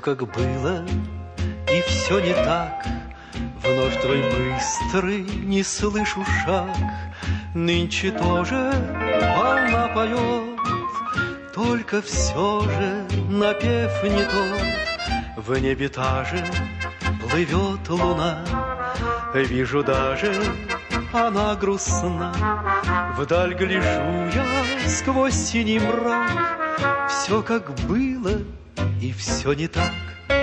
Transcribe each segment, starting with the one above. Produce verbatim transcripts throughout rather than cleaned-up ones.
как было, и все не так. Вновь твой быстрый, не слышу шаг. Нынче тоже волна поет, только все же напев не тот. В небе та же плывет луна, вижу даже она грустна. Вдаль гляжу я сквозь синий мрак, все как было и все не так.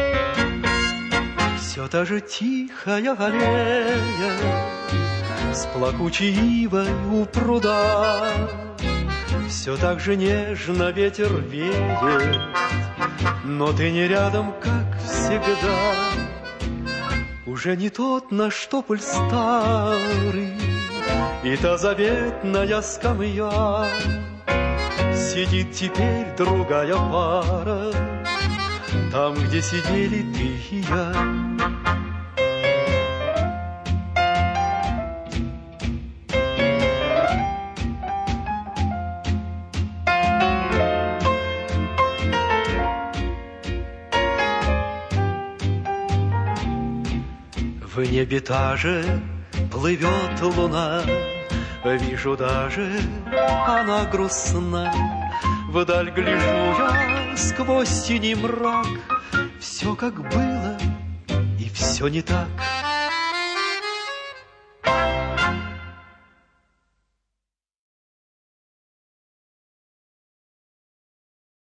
Все та же тихая аллея с плакучей ивой у пруда, все так же нежно ветер веет, но ты не рядом, как всегда. Уже не тот наш тополь старый, и та заветная скамья. Сидит теперь другая пара, там, где сидели ты и я. В небе та же плывет луна, вижу даже она грустна. Вдаль гляжу я сквозь синий мрак, все как было и все не так.